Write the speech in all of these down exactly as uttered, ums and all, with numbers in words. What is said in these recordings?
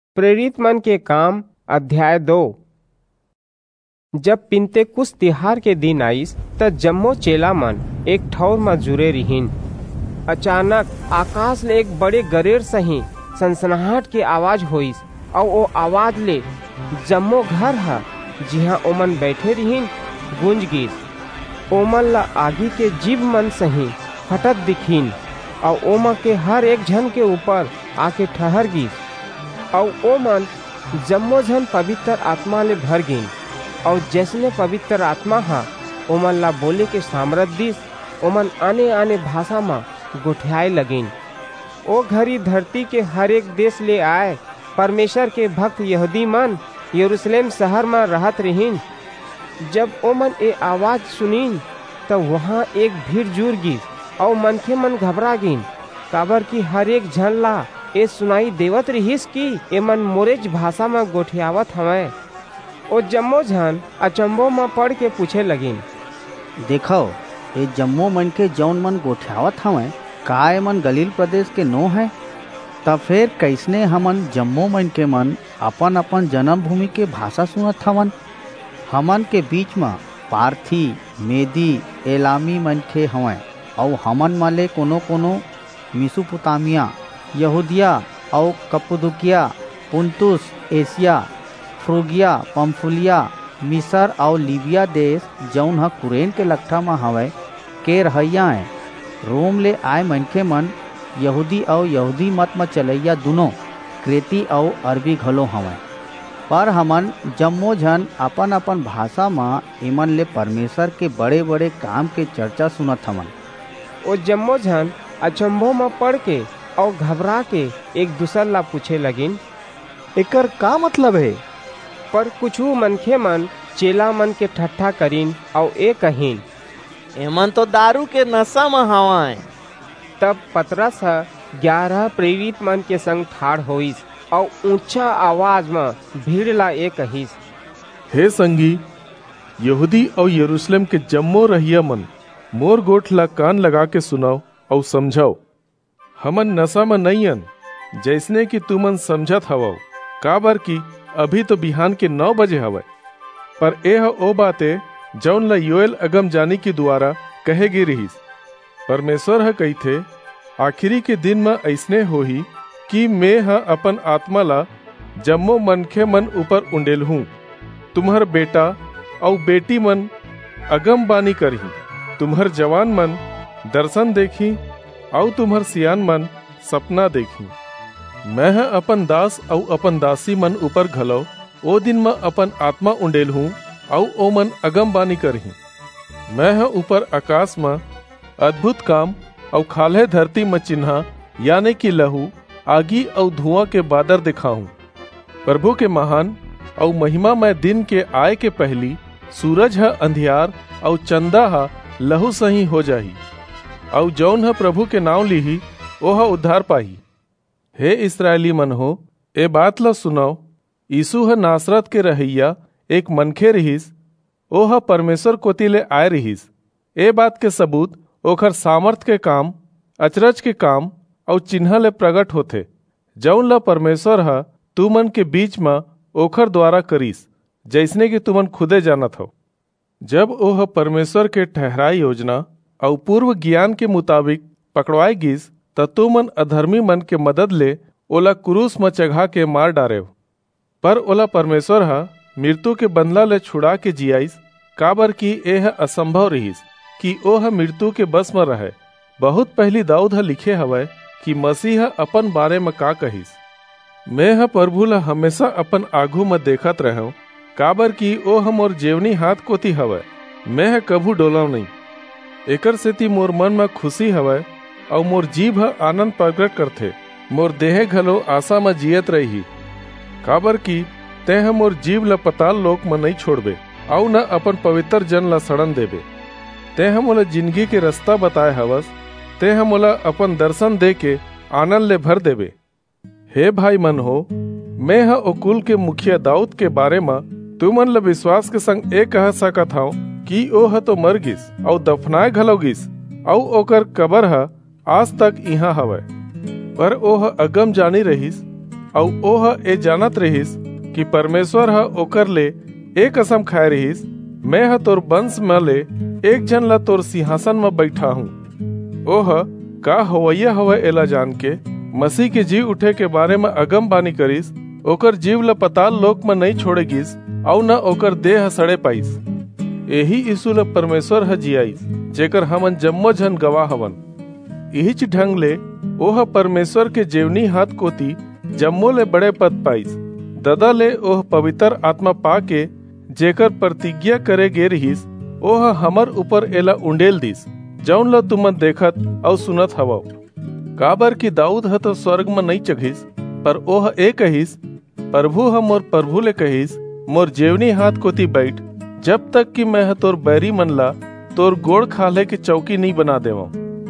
प्रेरित मन के काम अध्याय दो। जब पिन्तेकुस्त तिहार के दिन आइस त जम्मो चेला मन एक ठौर में जुरे रहिन। अचानक आकाश ले एक बड़े गरेर सही सनसनाहट के आवाज होइस और वो आवाज ले जम्मो घर है जिहाँ ओमन बैठे रहिन गूंज गिस। ओमन ला आगी के जीव मन सही फटत दिखिन और ओमा के हर एक झन के ऊपर आके ठहर गिस और ओमन जम्मो झन पवित्र आत्मा ले भर गिन और जैसने पवित्र आत्मा हा ओमन ला बोले के सामर्थ दिस ओमन आने आने भाषा में गोठियाए लगिन। ओ घड़ी धरती के हर एक देश ले आए परमेश्वर के भक्त यहूदी मन यरूशलेम शहर में रहत रहिन। जब ओमन ए आवाज सुनीन तो वहाँ एक भीड़ जुड़ गिस और मनखे मन घबरा गिन, काबर की हर एक झन ला ए सुनाई देवत रहिस कि एमन मोरेज भाषा में गोठियावत हवै। ओ जम्मो झन अचंभो में पड़ के पूछे लगिन, देखो ये जम्मो मन के जौन मन गोठियावत हवै का ए मन गलील प्रदेश के नो है? तब फिर कैसने हमन जम्मो मन के मन अपन अपन जन्मभूमि के भाषा सुनत हवन? हमन के बीच में पार्थी, मेदी, एलामी मन के हवै और हमन माले कोनो कोनो मिसोपोटामिया, यहूदिया और कप्पदोकिया, पुंतुस, एशिया, फ्रूगिया, पंफुलिया, मिसर और लीबिया देश जौन ह कुरेन के लट्ठा में हवै के रहैया है। रोम ले आए मनखे मन यहूदी और यहूदी मत में चलैया दोनों क्रेती और अरबी घलो हवै। पर हमन जम्मो झन अपन अपन भाषा में इमन ले परमेश्वर के बड़े बड़े काम के चर्चा सुनत हवन। ओ जम्मो झन अचंभो में पड़ के और घबरा के एक दूसर ला पूछे लगिन, एकर का मतलब है? पर कुछू मनखे मन चेला मन के ठट्ठा करीन और ए कहीन, एमन तो दारू के नशा में हवाएं। तब पतरस ग्यारह प्रेरित मन के संग ठाड़ होइस और ऊंचा आवाज में भीड़ ला ए कहिस, हे संगी, यहूदी और यरूशलेम के जम्मो रहिया मन, मोर गोठ ला कान लगा के सुनाओ और समझाओ। हमन नशा में नईयन जैसने कि तुमन समझत हवो, काबर की अभी तो बिहान के नौ बजे हवै। पर एह ओ बाते जौन ला योएल अगम जानी के द्वारा कहे गे रहीस। परमेश्वर ह कहिथे, आखिरी के दिन में ऐसने होही कि मैं ह अपन आत्मा ला जम्मो मनखे मन ऊपर उंडेल हूँ। तुम्हर बेटा और बेटी मन अगम बानी करही, तुम्हर जवान मन दर्शन देखी और तुम्हर सियान मन सपना देखी। मैं ह अपन दास और अपन दासी मन ऊपर घलो ओ दिन में अपन आत्मा उंडेल हूँ और ओ मन अगम बानी करही। मैं ह ऊपर आकाश में अद्भुत काम और खाले धरती में चिन्हा यानी कि लहू, आगी और धुआं के बादर दिखाऊं। प्रभु के महान और महिमा में दिन के आय के पहली सूरज है अंधियार और चंदा है लहू सही हो जाही और जौन है प्रभु के नाम लीही ओह उद्धार पाही। हे इस्राएली मन हो, ए बात ला सुनाओ, यीशु है नासरत के रहैया एक मनखे रहीस, ओह परमेश्वर कोती ले आए रहीस। ए बात के सबूत ओखर सामर्थ के काम, अचरज के काम और चिन्ह ले प्रकट होथे, जौन ला परमेश्वर हा तू मन के बीच में ओखर द्वारा करीस, जैसने कि तुमन खुदे जानत हो। जब ओह परमेश्वर के ठहराई योजना और पूर्व ज्ञान के मुताबिक पकड़वाई गिस त तू मन अधर्मी मन के मदद ले ओला क्रूस में चढ़ा के मार डारे। पर ओला परमेश्वर हा मृत्यु के बंधला ले छुड़ा के जियाइस, काबर की एह असंभव रहीस कि ओह मृत्यु के बस में रहे। बहुत पहली दाऊद हा लिखे हवै कि मसीह अपन बारे में का कहिस, मैं हा प्रभु ला हमेशा अपन आगू में देखत रहूं, काबर की ओह मोर जेवनी हाथ कोती हवै, मैं हा कभू डोलाव नहीं। एकर सेती मोर मन में खुशी हवै और मोर जीभ हा आनंद प्रकट करथे। मोर देह घलो आशा में जियत रही, काबर की तेह मोर जीव ला पताल लोक में नहीं छोड़बे और न अपन पवित्र जन ला सड़न देबे। तेह मोला जिंदगी के रास्ता बताए हवस, तेह मोला अपन दर्शन दे के आनंद ले भर देबे। हे भाई मन हो, मैं हा ओकुल के मुखिया दाऊद के बारे में तुमन ला विश्वास के संग ए कह सकत हूँ कि ओह तो मर गिस और दफनाए घलो गिस और ओकर कबर हा आज तक यहाँ हवै। पर ओह अगम जानी रहीस और ओह ए जानत रहिस कि परमेश्वर ह ओकर ले एक कसम खाए रहिस, मैं ह तोर वंश में ले एक जन ला तोर सिंहासन में बैठा हूँ। ओह का होवैया हवे एला जान के मसीह के जी उठे के बारे में अगम बानी करिस, ओकर जीव ला पताल लोक में नहीं छोड़ेगिस और न ओकर देह सड़े पाइस। यही यीशु ला परमेश्वर ह जियाइस, जेकर हमन जम्मो जन गवाह हवन। यही ढंग ले ओह परमेश्वर के जेवनी हाथ कोती जम्मो ले बड़े पद पाइस। ददा ले ओह पवित्र आत्मा पाके जेकर प्रतिज्ञा करे गे रहिस, ओह हमर ऊपर एला उंडेल दिस, जौन ला तुमन देखत और सुनत हवो। काबर की दाऊद ह तो स्वर्ग में नहीं चघिस, पर ओह ए कहिस, प्रभु ह मोर प्रभु ले कहिस, मोर जेवनी हाथ कोती बैठ, जब तक कि मैं तोर बैरी मन ला तोर गोड़ खाले के चौकी नहीं बना देवा।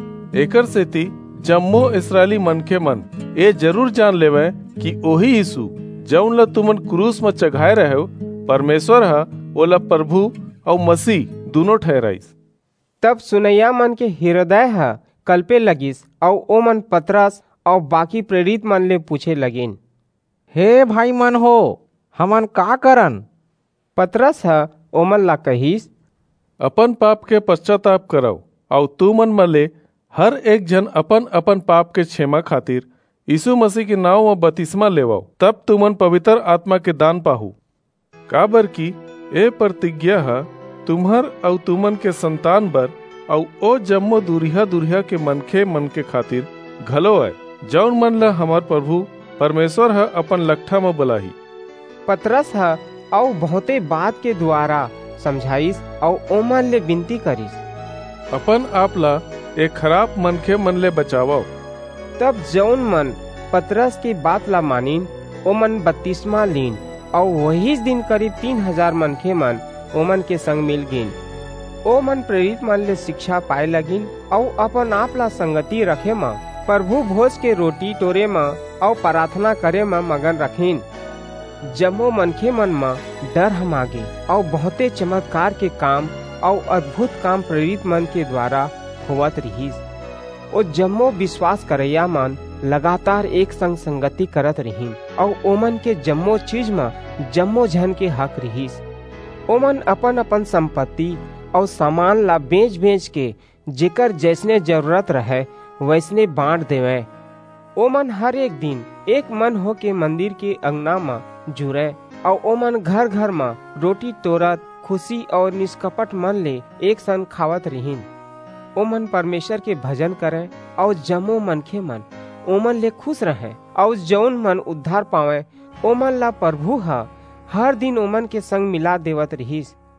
एकर सेती जम्मो इस्राएली मनखे मन ए जरूर जान लेवे कि ओही यीशु जौन ला तुमन क्रूस में चघाए रहे, परमेश्वर ह ओला प्रभु और मसीह दोनों ठहराइस। तब सुनैया मन के हृदय ह कल्पे लगिस और ओ मन पतरस और बाकी प्रेरित मन ले पूछे लगिन, हे भाई मन हो, हमन का करन? पतरस ह ओमन ला कहिस, अपन पाप के पश्चाताप कराओ और तू मन मले हर एक जन अपन अपन पाप के क्षमा खातिर यीशु मसीह के नाव में बपतिस्मा लेवाओ, तब तुमन पवित्र आत्मा के दान पाहू। काबर की ए प्रतिज्ञा है तुम्हर और तुमन के संतान बर और ओ जम्मो दुरिया दुरिया के मनखे मन के खातिर घलो है, जौन मन ला हमार प्रभु परमेश्वर है अपन लट्ठा में बुलाही। पतरस ह और बहुते बात के द्वारा समझाइस और ओमन ले विनती करिस, अपन आप ला एक खराब मनखे मन ले बचाओ। तब जौन मन पतरस की बात ला मानिन, ओमन बपतिस्मा लीन और वही दिन करीब तीन हजार मनखे मन ओमन के संग मिल गिन। ओमन प्रेरित मन ले शिक्षा पाए लगिन और अपन आप ला संगति रखे म प्रभु भोज के रोटी टोरे म और प्रार्थना करे म मगन रखिन। जम्मो मनखे मन म डर हमागे और बहुते चमत्कार के काम और अद्भुत काम प्रेरित मन के द्वारा होवत रहिस। ओ जम्मो विश्वास करैया मन लगातार एक संग संगति करत रहिन और ओमन के जम्मो चीज में जम्मो जन के हक रहिस। ओमन अपन अपन संपत्ति और सामान ला बेच बेच के जेकर जैसने जरूरत रहे वैसने बांट देवे। ओमन हर एक दिन एक मन हो के मंदिर के अंगना में जुड़े और ओमन घर घर में रोटी तोड़त खुशी और निष्कपट मन ले एक संग खावत रहिन। ओमन परमेश्वर के भजन करे और जम्मो मनखे मन ओमन ले खुश रहे और जौन मन उद्धार पावे ओमन ला प्रभु हा हर दिन ओमन के संग मिला देवत रहिस।